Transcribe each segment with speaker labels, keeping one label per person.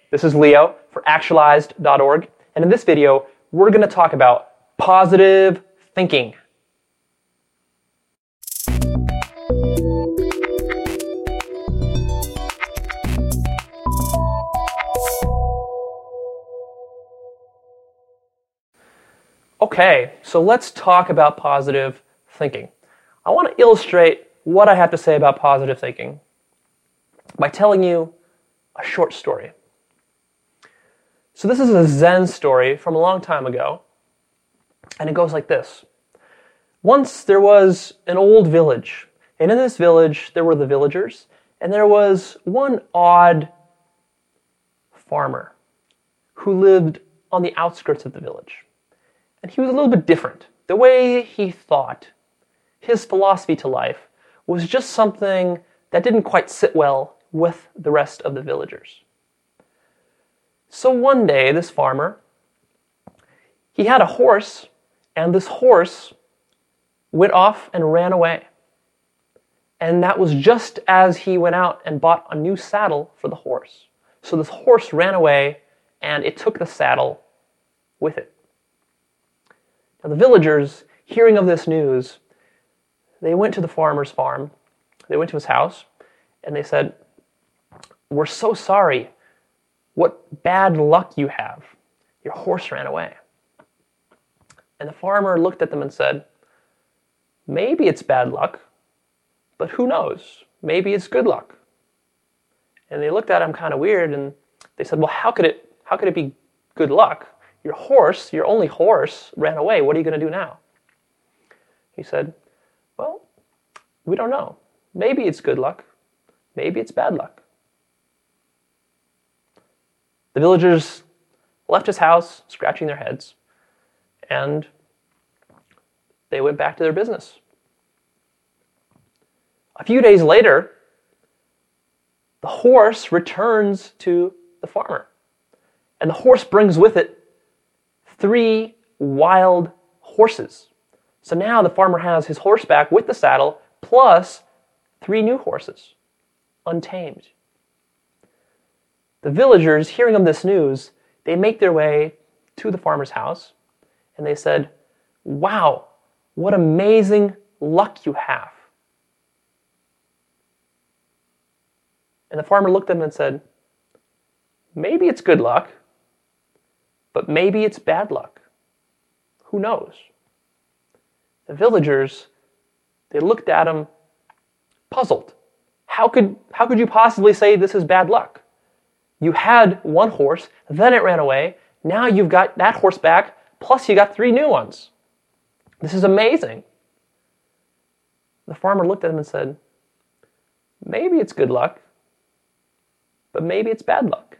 Speaker 1: this is Leo for Actualized.org, and in this video, we're going to talk about positive thinking. Okay, so let's talk about positive thinking. I want to illustrate what I have to say about positive thinking by telling you a short story. So this is a Zen story from a long time ago, and it goes like this. Once there was an old village, and in this village there were the villagers, and there was one odd farmer who lived on the outskirts of the village. And he was a little bit different. The way he thought, his philosophy to life, was just something that didn't quite sit well with the rest of the villagers. So one day, this farmer, he had a horse, and this horse went off and ran away. And that was just as he went out and bought a new saddle for the horse. So this horse ran away, and it took the saddle with it. Now the villagers, hearing of this news, they went to the farmer's farm, they went to his house, and they said, "We're so sorry. What bad luck you have. Your horse ran away." And the farmer looked at them and said, "Maybe it's bad luck, but who knows? Maybe it's good luck." And they looked at him kind of weird, and they said, "Well, how could it be good luck? Your horse, your only horse, ran away. What are you going to do now?" He said, "Well, we don't know. Maybe it's good luck. Maybe it's bad luck." The villagers left his house, scratching their heads, and they went back to their business. A few days later, the horse returns to the farmer, and the horse brings with it 3 wild horses. So now the farmer has his horse back with the saddle, plus 3 new horses, untamed. The villagers, hearing of this news, they make their way to the farmer's house, and they said, "Wow, what amazing luck you have." And the farmer looked at them and said, "Maybe it's good luck, but maybe it's bad luck. Who knows?" The villagers, they looked at him puzzled. How could you possibly say this is bad luck? You had 1 horse, then it ran away. Now you've got that horse back, plus you got 3 new ones. This is amazing. The farmer looked at him and said, "Maybe it's good luck, but maybe it's bad luck."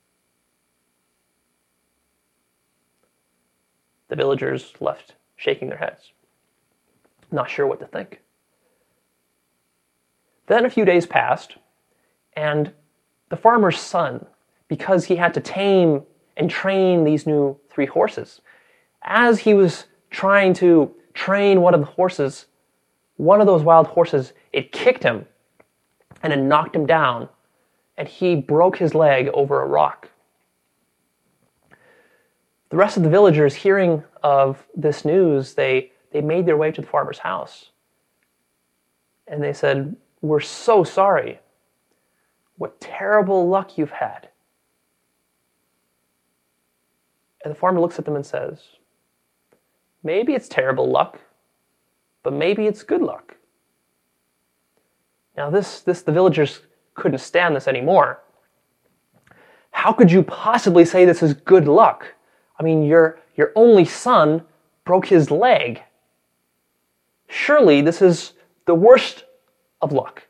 Speaker 1: The villagers left shaking their heads, not sure what to think. Then a few days passed, and the farmer's son, because he had to tame and train these new 3 horses, as he was trying to train one of the horses, one of those wild horses, it kicked him, and it knocked him down, and he broke his leg over a rock. The rest of the villagers, hearing of this news, they made their way to the farmer's house. And they said, "We're so sorry. What terrible luck you've had." And the farmer looks at them and says, "Maybe it's terrible luck, but maybe it's good luck." Now the villagers couldn't stand this anymore. How could you possibly say this is good luck? I mean, your only son broke his leg. Surely this is the worst of luck.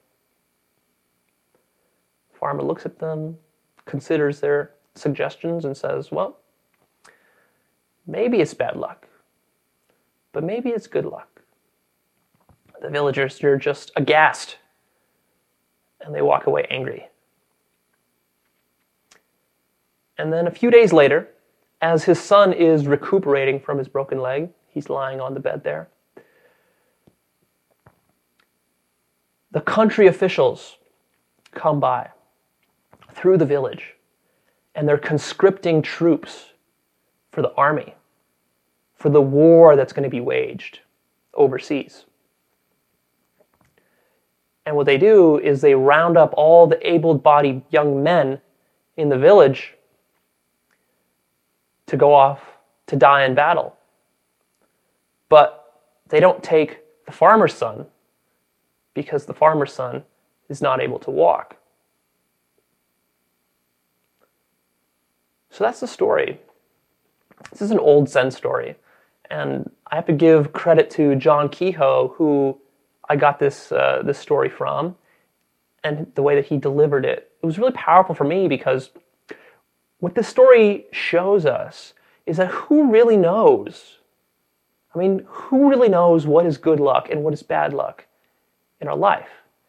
Speaker 1: The farmer looks at them, considers their suggestions, and says, "Well, maybe it's bad luck, but maybe it's good luck." The villagers are just aghast, and they walk away angry. And then a few days later, as his son is recuperating from his broken leg, he's lying on the bed there, the country officials come by through the village, and they're conscripting troops for the army, for the war that's going to be waged overseas. And what they do is they round up all the able-bodied young men in the village to go off to die in battle. But they don't take the farmer's son because the farmer's son is not able to walk. So that's the story. This is an old Zen story. And I have to give credit to John Kehoe, who I got this story from, and the way that he delivered it. It was really powerful for me because what this story shows us is that who really knows? I mean, who really knows what is good luck and what is bad luck in our life?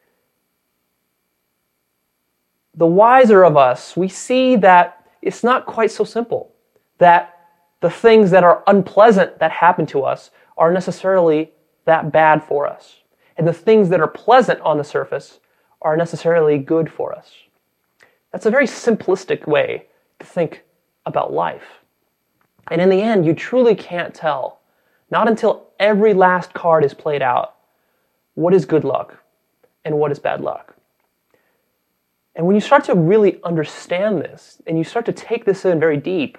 Speaker 1: The wiser of us, we see that it's not quite so simple, that the things that are unpleasant that happen to us are necessarily that bad for us. And the things that are pleasant on the surface are necessarily good for us. That's a very simplistic way to think about life. And in the end, you truly can't tell, not until every last card is played out, what is good luck and what is bad luck. And when you start to really understand this, and you start to take this in very deep,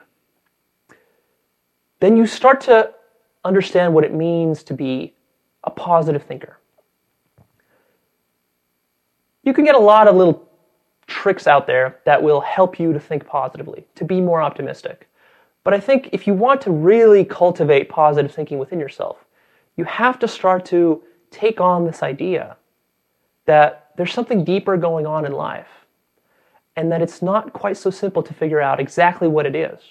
Speaker 1: then you start to understand what it means to be a positive thinker. You can get a lot of little tricks out there that will help you to think positively, to be more optimistic. But I think if you want to really cultivate positive thinking within yourself, you have to start to take on this idea that there's something deeper going on in life, and that it's not quite so simple to figure out exactly what it is.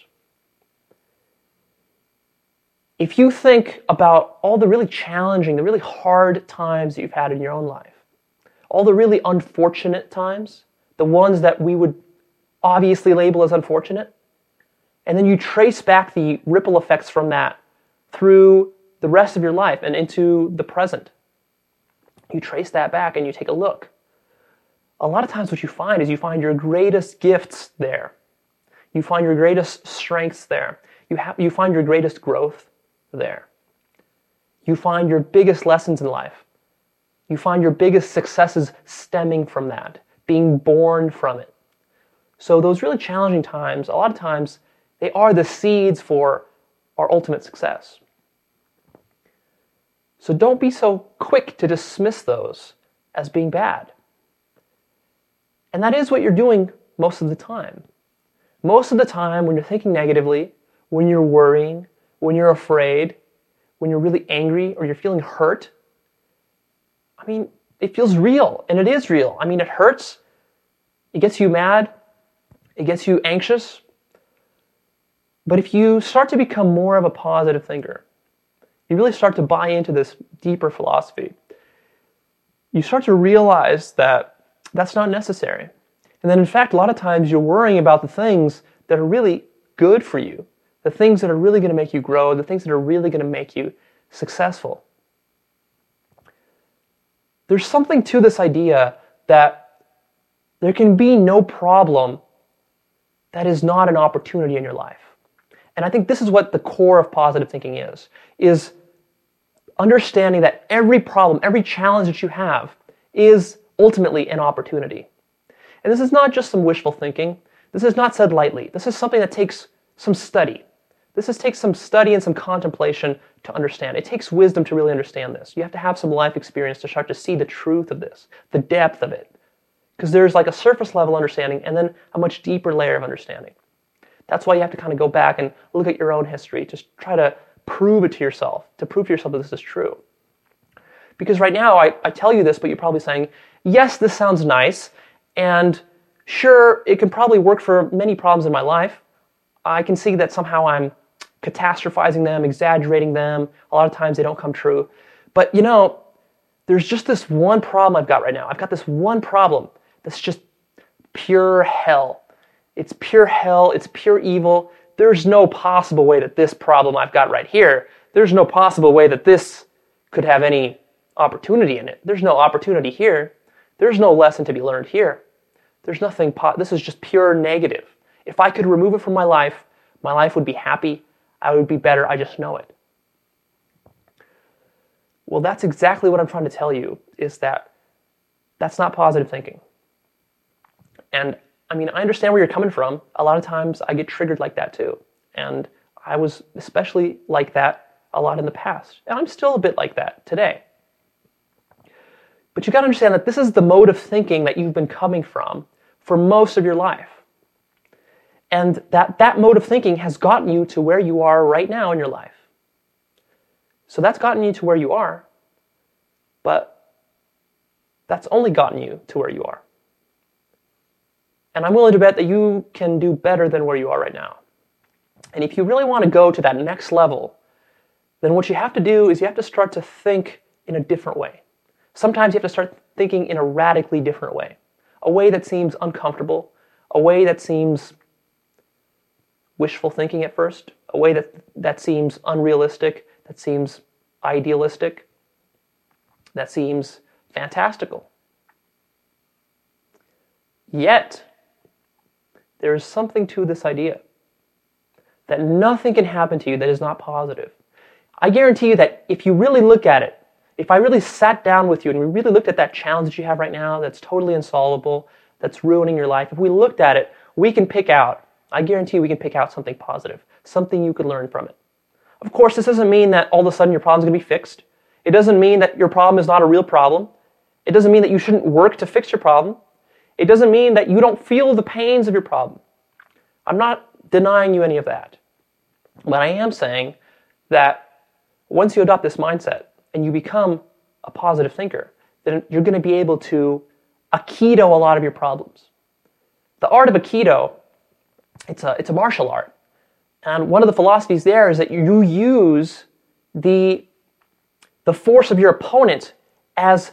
Speaker 1: If you think about all the really challenging, the really hard times that you've had in your own life, all the really unfortunate times, the ones that we would obviously label as unfortunate, and then you trace back the ripple effects from that through the rest of your life and into the present. You trace that back and you take a look. A lot of times what you find is you find your greatest gifts there. You find your greatest strengths there. You find your greatest growth there. You find your biggest lessons in life. You find your biggest successes stemming from that, being born from it. So those really challenging times, a lot of times, they are the seeds for our ultimate success. So don't be so quick to dismiss those as being bad. And that is what you're doing most of the time. Most of the time when you're thinking negatively, when you're worrying, when you're afraid, when you're really angry or you're feeling hurt, I mean, it feels real, and it is real. I mean, it hurts, it gets you mad, it gets you anxious. But if you start to become more of a positive thinker, you really start to buy into this deeper philosophy, you start to realize that that's not necessary. And then in fact, a lot of times you're worrying about the things that are really good for you, the things that are really going to make you grow, the things that are really going to make you successful. There's something to this idea that there can be no problem that is not an opportunity in your life. And I think this is what the core of positive thinking is understanding that every problem, every challenge that you have is ultimately an opportunity. And this is not just some wishful thinking. This is not said lightly. This is something that takes some study. Takes some study and some contemplation to understand. It takes wisdom to really understand this. You have to have some life experience to start to see the truth of this, the depth of it. Because there's like a surface level understanding and then a much deeper layer of understanding. That's why you have to kind of go back and look at your own history, just try to prove it to yourself, to prove to yourself that this is true. Because right now, I tell you this, but you're probably saying, yes, this sounds nice, and sure, it can probably work for many problems in my life. I can see that somehow I'm catastrophizing them, exaggerating them. A lot of times they don't come true. But you know, there's just this one problem I've got right now. I've got this one problem that's just pure hell. It's pure hell, it's pure evil. There's no possible way that this problem I've got right here, there's no possible way that this could have any opportunity in it. There's no opportunity here. There's no lesson to be learned here. There's nothing, this is just pure negative. If I could remove it from my life would be happy, I would be better, I just know it. Well, that's exactly what I'm trying to tell you, is that that's not positive thinking. And I mean, I understand where you're coming from. A lot of times I get triggered like that too. And I was especially like that a lot in the past. And I'm still a bit like that today. But you got to understand that this is the mode of thinking that you've been coming from for most of your life. And that mode of thinking has gotten you to where you are right now in your life. So that's gotten you to where you are, but that's only gotten you to where you are. And I'm willing to bet that you can do better than where you are right now. And if you really want to go to that next level, then what you have to do is you have to start to think in a different way. Sometimes you have to start thinking in a radically different way. A way that seems uncomfortable, a way that seems wishful thinking at first, a way that seems unrealistic, that seems idealistic, that seems fantastical. Yet, there is something to this idea that nothing can happen to you that is not positive. I guarantee you that if you really look at it, if I really sat down with you and we really looked at that challenge that you have right now that's totally unsolvable, that's ruining your life, if we looked at it, we can pick out, I guarantee you we can pick out something positive, something you could learn from it. Of course, this doesn't mean that all of a sudden your problem's going to be fixed. It doesn't mean that your problem is not a real problem. It doesn't mean that you shouldn't work to fix your problem. It doesn't mean that you don't feel the pains of your problem. I'm not denying you any of that. But I am saying that once you adopt this mindset and you become a positive thinker, then you're going to be able to Aikido a lot of your problems. The art of Aikido, it's a martial art. And one of the philosophies there is that you use the force of your opponent as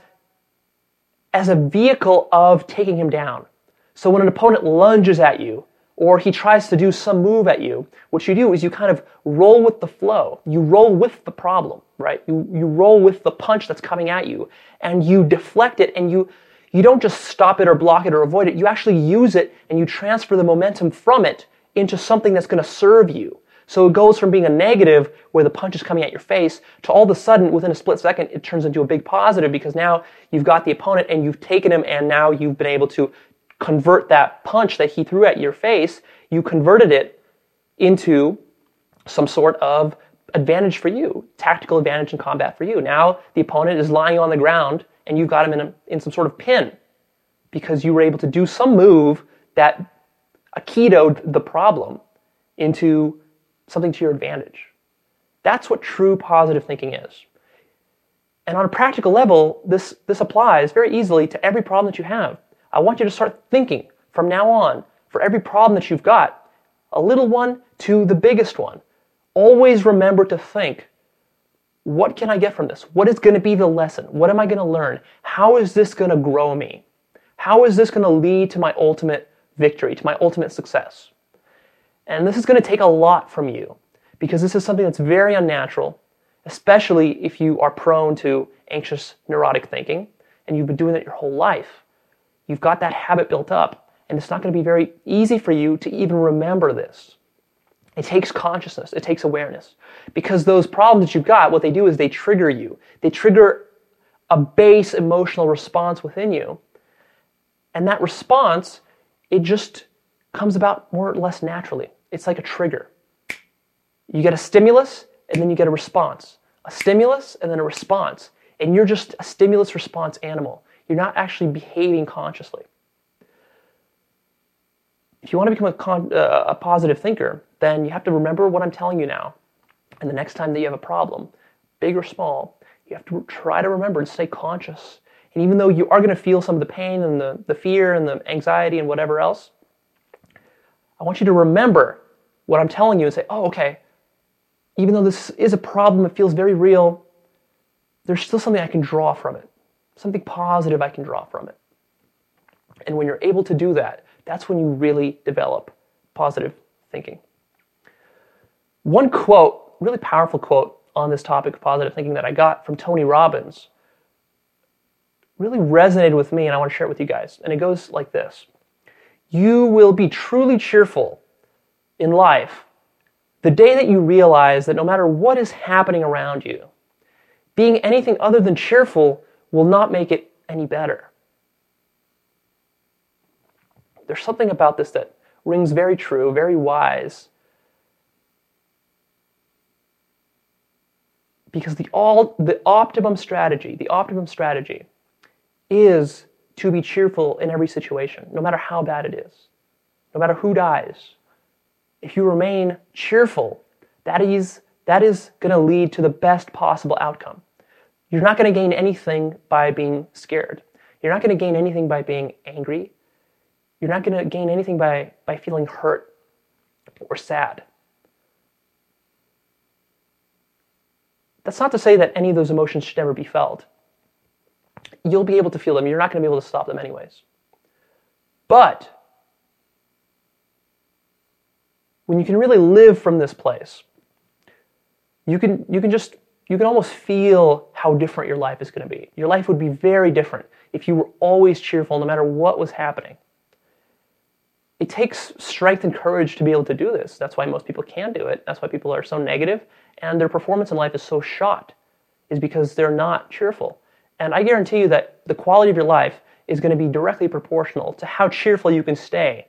Speaker 1: a vehicle of taking him down. So when an opponent lunges at you, or he tries to do some move at you, what you do is you kind of roll with the flow. You roll with the problem, right? You roll with the punch that's coming at you, and you deflect it, and you don't just stop it or block it or avoid it. You actually use it, and you transfer the momentum from it into something that's going to serve you. So it goes from being a negative, where the punch is coming at your face, to all of a sudden, within a split second, it turns into a big positive, because now you've got the opponent and you've taken him, and now you've been able to convert that punch that he threw at your face, you converted it into some sort of advantage for you, tactical advantage in combat for you. Now the opponent is lying on the ground and you've got him in some sort of pin because you were able to do some move that Aikido'd the problem into something to your advantage. That's what true positive thinking is. And on a practical level, this applies very easily to every problem that you have. I want you to start thinking from now on for every problem that you've got, a little one to the biggest one. Always remember to think, what can I get from this? What is going to be the lesson? What am I going to learn? How is this going to grow me? How is this going to lead to my ultimate victory, to my ultimate success? And this is going to take a lot from you, because this is something that's very unnatural, especially if you are prone to anxious, neurotic thinking, and you've been doing it your whole life. You've got that habit built up, and it's not going to be very easy for you to even remember this. It takes consciousness, it takes awareness, because those problems that you've got, what they do is they trigger you. They trigger a base emotional response within you, and that response, it just comes about more or less naturally. It's like a trigger. You get a stimulus, and then you get a response. A stimulus, and then a response, and you're just a stimulus-response animal. You're not actually behaving consciously. If you want to become a positive thinker, then you have to remember what I'm telling you now. And the next time that you have a problem, big or small, you have to try to remember and stay conscious. And even though you are going to feel some of the pain and the fear and the anxiety and whatever else, I want you to remember what I'm telling you and say, oh, okay, even though this is a problem, it feels very real, there's still something I can draw from it. Something positive I can draw from it. And when you're able to do that, that's when you really develop positive thinking. One quote, really powerful quote on this topic of positive thinking that I got from Tony Robbins really resonated with me, and I want to share it with you guys. And it goes like this: you will be truly cheerful in life, the day that you realize that no matter what is happening around you, being anything other than cheerful will not make it any better. There's something about this that rings very true, very wise, because the optimum strategy is to be cheerful in every situation, no matter how bad it is, no matter who dies. If you remain cheerful, that is going to lead to the best possible outcome. You're not going to gain anything by being scared. You're not going to gain anything by being angry. You're not going to gain anything by feeling hurt or sad. That's not to say that any of those emotions should never be felt. You'll be able to feel them. You're not going to be able to stop them anyways. But when you can really live from this place, you can almost feel how different your life is going to be. Your life would be very different if you were always cheerful no matter what was happening. It takes strength and courage to be able to do this. That's why most people can't do it. That's why people are so negative and their performance in life is so shot, is because they're not cheerful. And I guarantee you that the quality of your life is going to be directly proportional to how cheerful you can stay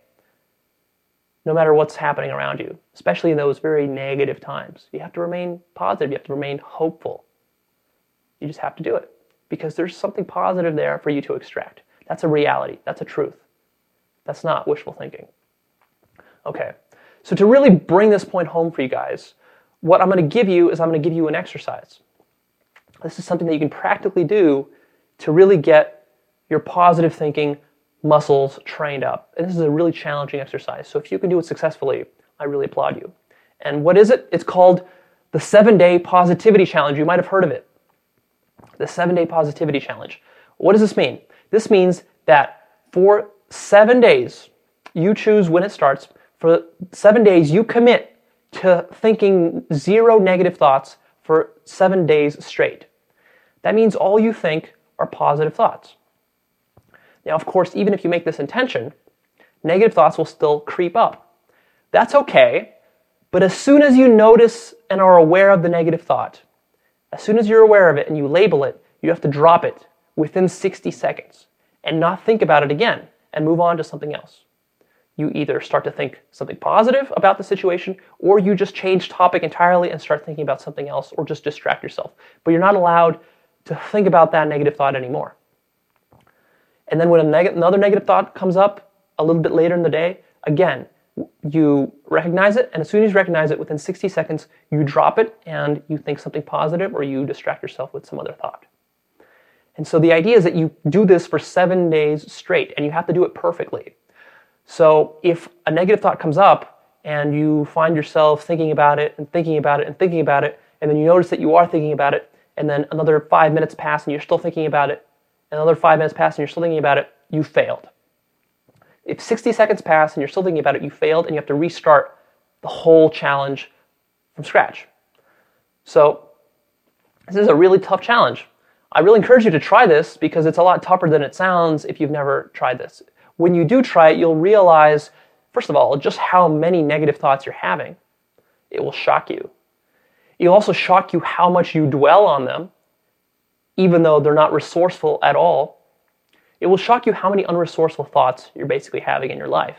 Speaker 1: no matter what's happening around you, especially in those very negative times. You have to remain positive. You have to remain hopeful. You just have to do it because there's something positive there for you to extract. That's a reality. That's a truth. That's not wishful thinking. Okay, so to really bring this point home for you guys, what I'm going to give you is I'm going to give you an exercise. This is something that you can practically do to really get your positive thinking muscles trained up. And this is a really challenging exercise. So if you can do it successfully, I really applaud you. And what is it? It's called the 7-Day Positivity Challenge. You might have heard of it. The 7-Day Positivity Challenge. What does this mean? This means that for 7 days, you choose when it starts. For 7 days, you commit to thinking 0 negative thoughts for 7 days straight. That means all you think are positive thoughts. Now, of course, even if you make this intention, negative thoughts will still creep up. That's okay, but as soon as you notice and are aware of the negative thought, as soon as you're aware of it and you label it, you have to drop it within 60 seconds and not think about it again and move on to something else. You either start to think something positive about the situation, or you just change topic entirely and start thinking about something else, or just distract yourself. But you're not allowed to think about that negative thought anymore. And then when another negative thought comes up a little bit later in the day, again, you recognize it, and as soon as you recognize it, within 60 seconds, you drop it and you think something positive, or you distract yourself with some other thought. And so the idea is that you do this for 7 days straight, and you have to do it perfectly. So if a negative thought comes up and you find yourself thinking about it and thinking about it and thinking about it, and then you notice that you are thinking about it, and then another 5 minutes pass and you're still thinking about it, and another 5 minutes pass and you're still thinking about it, you failed. If 60 seconds pass and you're still thinking about it, you failed, and you have to restart the whole challenge from scratch. So this is a really tough challenge. I really encourage you to try this because it's a lot tougher than it sounds if you've never tried this. When you do try it, you'll realize, first of all, just how many negative thoughts you're having. It will shock you. It'll also shock you how much you dwell on them, even though they're not resourceful at all. It will shock you how many unresourceful thoughts you're basically having in your life.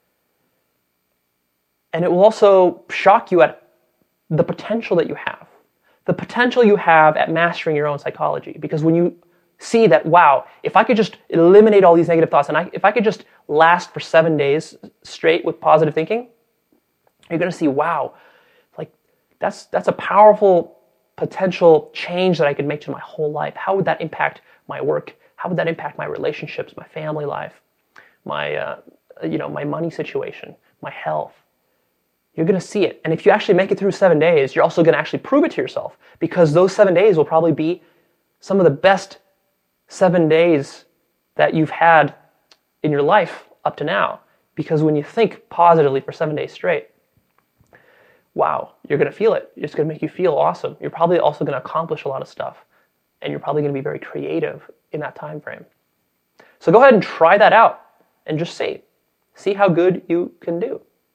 Speaker 1: And it will also shock you at the potential that you have. The potential you have at mastering your own psychology. Because when you see that, wow, if I could just eliminate all these negative thoughts, and if I could just last for 7 days straight with positive thinking, you're going to see, wow, like that's a powerful potential change that I could make to my whole life. How would that impact my work? How would that impact my relationships, my family life, my money situation, my health? You're going to see it. And if you actually make it through 7 days, you're also going to actually prove it to yourself, because those 7 days will probably be some of the best 7 days that you've had in your life up to now. Because when you think positively for 7 days straight, wow, you're going to feel it. It's going to make you feel awesome. You're probably also going to accomplish a lot of stuff. And you're probably going to be very creative in that time frame. So go ahead and try that out and just see. See how good you can do.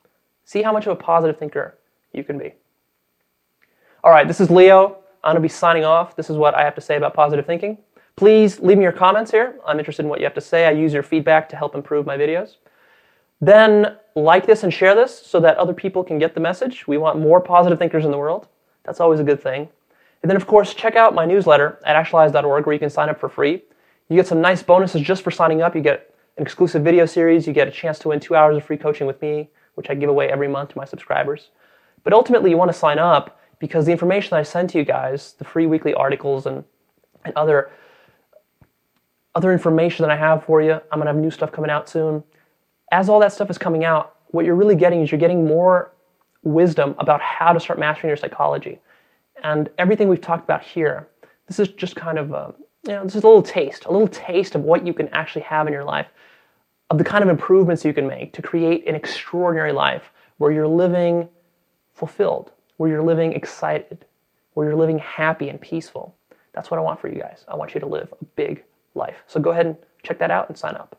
Speaker 1: See how much of a positive thinker you can be. All right, this is Leo. I'm going to be signing off. This is what I have to say about positive thinking. Please leave me your comments here. I'm interested in what you have to say. I use your feedback to help improve my videos. Then like this and share this so that other people can get the message. We want more positive thinkers in the world. That's always a good thing. And then, of course, check out my newsletter at actualize.org where you can sign up for free. You get some nice bonuses just for signing up. You get an exclusive video series. You get a chance to win 2 hours of free coaching with me, which I give away every month to my subscribers. But ultimately, you want to sign up because the information that I send to you guys, the free weekly articles and other information that I have for you, I'm going to have new stuff coming out soon. As all that stuff is coming out, what you're really getting is you're getting more wisdom about how to start mastering your psychology. And everything we've talked about here, this is just kind of, this is a little taste of what you can actually have in your life, of the kind of improvements you can make to create an extraordinary life where you're living fulfilled, where you're living excited, where you're living happy and peaceful. That's what I want for you guys. I want you to live a big life. So go ahead and check that out and sign up.